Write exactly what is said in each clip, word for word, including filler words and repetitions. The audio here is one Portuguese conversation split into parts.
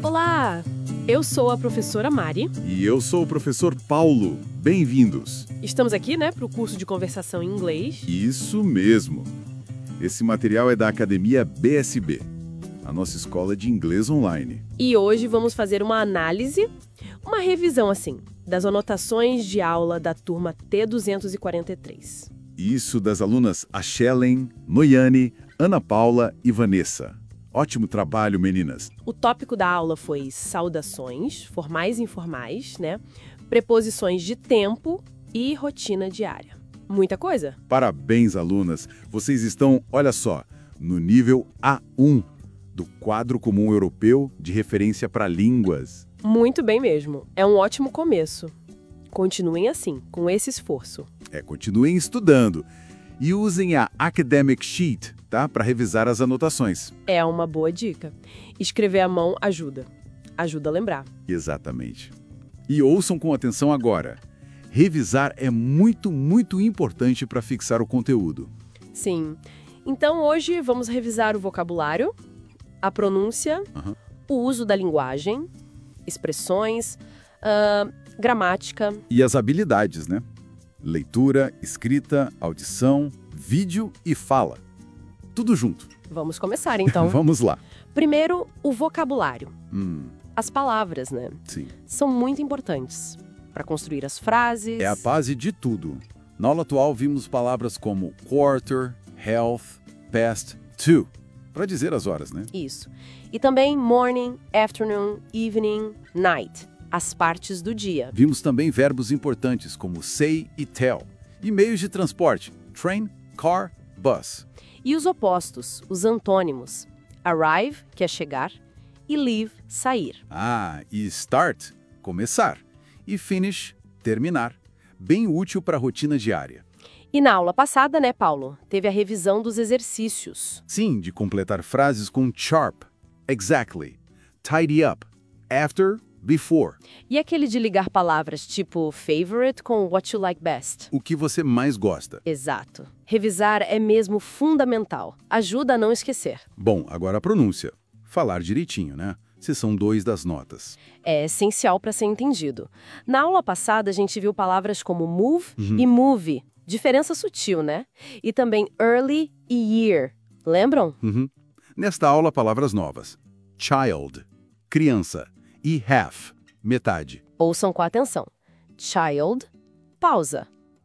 Olá! Eu sou a professora Mari. E eu sou o professor Paulo. Bem-vindos. Estamos aqui, né, para o curso de conversação em inglês. Isso mesmo. Esse material é da Academia B S B, a nossa escola de inglês online. E hoje vamos fazer uma análise, uma revisão, assim, das anotações de aula da turma T duzentos e quarenta e três. Isso das alunas Ashelen, Noyane, Ana Paula e Vanessa. Ótimo trabalho, meninas. O tópico da aula foi saudações, formais e informais, né? Preposições de tempo e rotina diária. Muita coisa? Parabéns, alunas. Vocês estão, olha só, no nível A um do Quadro Comum Europeu de Referência para Línguas. Muito bem mesmo. É um ótimo começo. Continuem assim, com esse esforço. É, continuem estudando. E usem a Academic Sheet, tá? Para revisar as anotações. É uma boa dica. Escrever à mão ajuda. Ajuda a lembrar. Exatamente. E ouçam com atenção agora. Revisar é muito, muito importante para fixar o conteúdo. Sim. Então hoje vamos revisar o vocabulário, a pronúncia, Uhum. o uso da linguagem, expressões, uh, gramática. E as habilidades, né? Leitura, escrita, audição, vídeo e fala. Tudo junto. Vamos começar, então. Vamos lá. Primeiro, o vocabulário. Hum, As palavras, né? sim. São muito importantes para construir as frases. É a base de tudo. Na aula atual vimos palavras como quarter, health, past, to, para dizer as horas, né? Isso. E também morning, afternoon, evening, night. As partes do dia. Vimos também verbos importantes como say e tell. E meios de transporte, train, car, bus. E os opostos, os antônimos. Arrive, que é chegar, e leave, sair. Ah, e start, começar. E finish, terminar. Bem útil para a rotina diária. E na aula passada, né, Paulo? Teve a revisão dos exercícios. Sim, de completar frases com sharp, exactly, tidy up, after, before. E aquele de ligar palavras tipo favorite com what you like best. O que você mais gosta. Exato. Revisar é mesmo fundamental. Ajuda a não esquecer. Bom, agora a pronúncia. Falar direitinho, né? Seção dois das notas. É essencial para ser entendido. Na aula passada, a gente viu palavras como move e movie. Diferença sutil, né? E também early e year. Lembram? Uhum. Nesta aula, palavras novas. Child, criança. E half, metade. Ouçam com atenção. Child, pausa.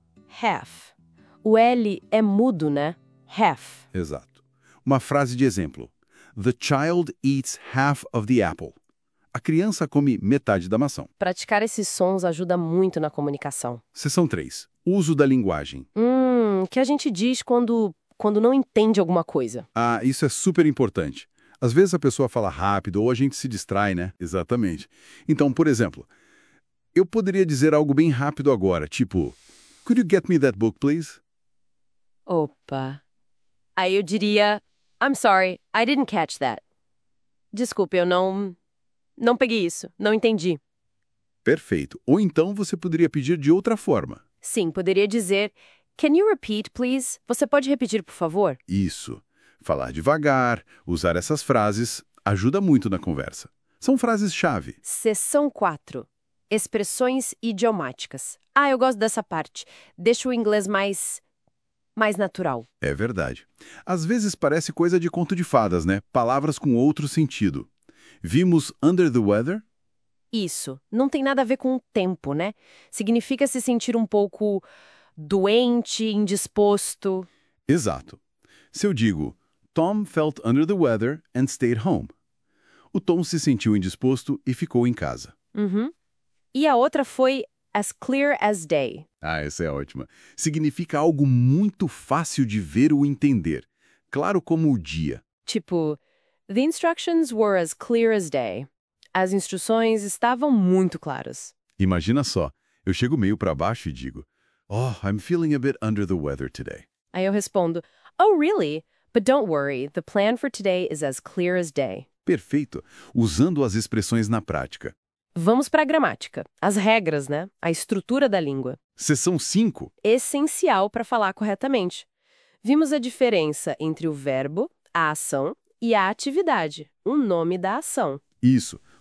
Half. O L é mudo, né? Half. Exato. Uma frase de exemplo. The child eats half of the apple. A criança come metade da maçã. Praticar esses sons ajuda muito na comunicação. Seção três. Uso da linguagem. Hum, o que a gente diz quando, quando não entende alguma coisa? Ah, isso é super importante. Às vezes a pessoa fala rápido ou a gente se distrai, né? Exatamente. Então, por exemplo, eu poderia dizer algo bem rápido agora, tipo, could you get me that book, please? Opa. Aí eu diria, I'm sorry, I didn't catch that. Desculpe, eu não... Não peguei isso, não entendi. Perfeito. Ou então você poderia pedir de outra forma. Sim, poderia dizer, can you repeat, please? Você pode repetir, por favor? Isso. Falar devagar, usar essas frases, ajuda muito na conversa. São frases-chave. Seção quatro. Expressões idiomáticas. Ah, eu gosto dessa parte. Deixa o inglês mais... mais natural. É verdade. Às vezes parece coisa de conto de fadas, né? Palavras com outro sentido. Vimos under the weather? Isso. Não tem nada a ver com o tempo, né? Significa se sentir um pouco doente, indisposto. Exato. Se eu digo, Tom felt under the weather and stayed home. O Tom se sentiu indisposto e ficou em casa. Uhum. E a outra foi as clear as day. Ah, essa é ótima. Significa algo muito fácil de ver ou entender. Claro como o dia. Tipo, the instructions were as clear as day. As instruções estavam muito claras. Imagina só, eu chego meio para baixo e digo, oh, I'm feeling a bit under the weather today. Aí eu respondo, oh, really? But don't worry, the plan for today is as clear as day. Perfeito, usando as expressões na prática. Vamos para a gramática, as regras, né? A estrutura da língua. Seção cinco. Essencial para falar corretamente. Vimos a diferença entre o verbo, a ação, e a atividade, o nome da ação. Isso.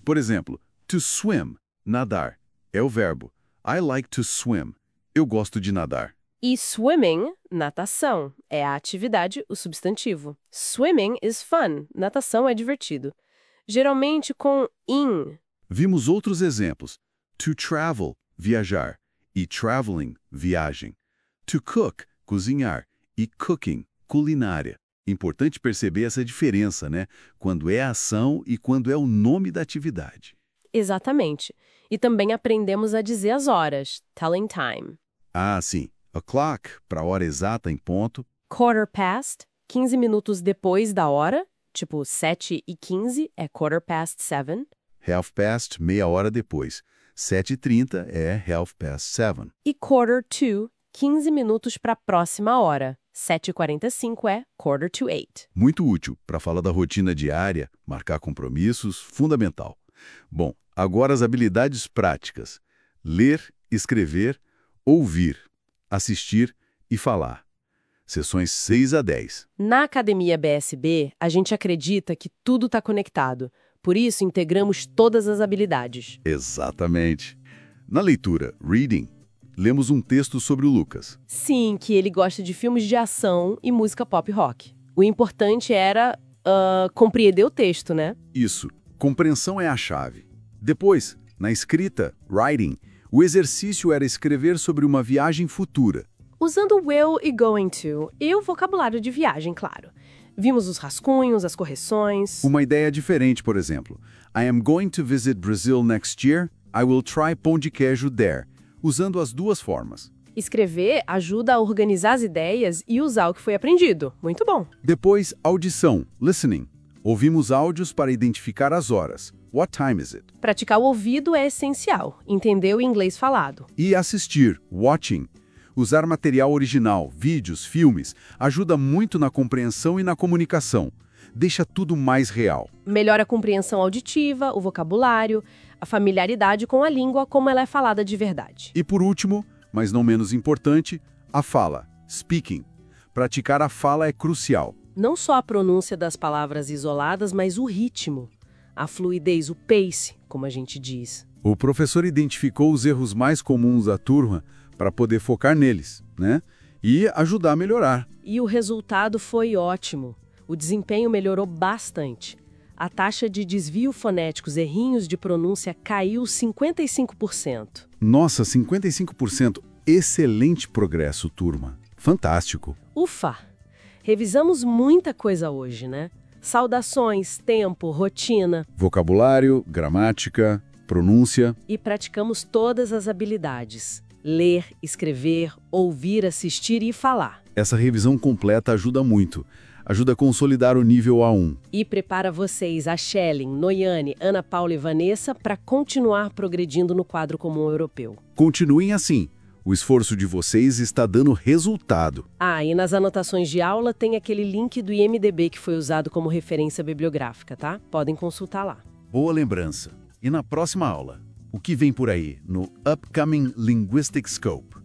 Por exemplo, to swim, nadar, é o verbo. I like to swim. Eu gosto de nadar. E swimming, natação, é a atividade, o substantivo. Swimming is fun, natação é divertido. Geralmente com in. Vimos outros exemplos. To travel, viajar, e traveling, viagem. To cook, cozinhar, e cooking, culinária. Importante perceber essa diferença, né? Quando é a ação e quando é o nome da atividade. Exatamente. E também aprendemos a dizer as horas, telling time. Ah, sim. O'clock, para a hora exata em ponto. Quarter past, quinze minutos depois da hora, tipo sete e quinze é quarter past seven. Half past, meia hora depois. sete e trinta é half past seven. E quarter to, quinze minutos para a próxima hora. sete e quarenta e cinco é quarter to eight. Muito útil para falar da rotina diária, marcar compromissos, fundamental. Bom, agora as habilidades práticas. Ler, escrever, ouvir, assistir e falar. Sessões seis a dez. Na Academia B S B, a gente acredita que tudo está conectado. Por isso, integramos todas as habilidades. Exatamente. Na leitura, reading, lemos um texto sobre o Lucas. Sim, que ele gosta de filmes de ação e música pop rock. O importante era uh, compreender o texto, né? Isso. Compreensão é a chave. Depois, na escrita, writing, o exercício era escrever sobre uma viagem futura. Usando will e going to, e o vocabulário de viagem, claro. Vimos os rascunhos, as correções. Uma ideia diferente, por exemplo. I am going to visit Brazil next year. I will try pão de queijo there. Usando as duas formas. Escrever ajuda a organizar as ideias e usar o que foi aprendido. Muito bom. Depois, audição, listening. Ouvimos áudios para identificar as horas. What time is it? Praticar o ouvido é essencial. Entender o inglês falado. E assistir, watching. Usar material original, vídeos, filmes, ajuda muito na compreensão e na comunicação. Deixa tudo mais real. Melhora a compreensão auditiva, o vocabulário, a familiaridade com a língua como ela é falada de verdade. E por último, mas não menos importante, a fala, speaking. Praticar a fala é crucial. Não só a pronúncia das palavras isoladas, mas o ritmo, a fluidez, o pace, como a gente diz. O professor identificou os erros mais comuns da turma para poder focar neles, né? E ajudar a melhorar. E o resultado foi ótimo. O desempenho melhorou bastante. A taxa de desvio fonéticos, errinhos de pronúncia, caiu cinquenta e cinco por cento. Nossa, cinquenta e cinco por cento. Excelente progresso, turma. Fantástico. Ufa! Revisamos muita coisa hoje, né? Saudações, tempo, rotina. Vocabulário, gramática, pronúncia. E praticamos todas as habilidades. Ler, escrever, ouvir, assistir e falar. Essa revisão completa ajuda muito. Ajuda a consolidar o nível A um. E prepara vocês, a Shellen, Noyane, Ana Paula e Vanessa, para continuar progredindo no quadro comum europeu. Continuem assim. O esforço de vocês está dando resultado. Ah, e nas anotações de aula tem aquele link do I M D B que foi usado como referência bibliográfica, tá? Podem consultar lá. Boa lembrança. E na próxima aula, o que vem por aí no Upcoming Linguistic Scope?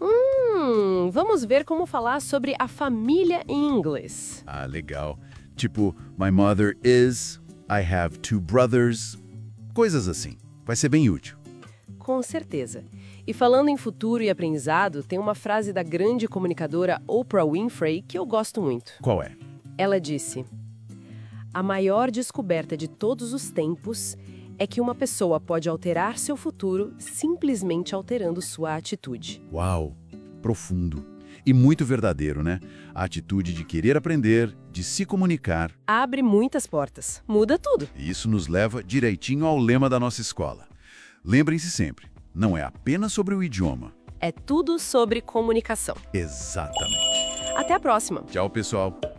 Hum, vamos ver como falar sobre a família em inglês. Ah, legal. Tipo, my mother is, I have two brothers, coisas assim. Vai ser bem útil. Com certeza. E falando em futuro e aprendizado, tem uma frase da grande comunicadora Oprah Winfrey que eu gosto muito. Qual é? Ela disse: a maior descoberta de todos os tempos é que uma pessoa pode alterar seu futuro simplesmente alterando sua atitude. Uau! Profundo. E muito verdadeiro, né? A atitude de querer aprender, de se comunicar. Abre muitas portas. Muda tudo. E isso nos leva direitinho ao lema da nossa escola. Lembrem-se sempre, não é apenas sobre o idioma. É tudo sobre comunicação. Exatamente. Até a próxima. Tchau, pessoal.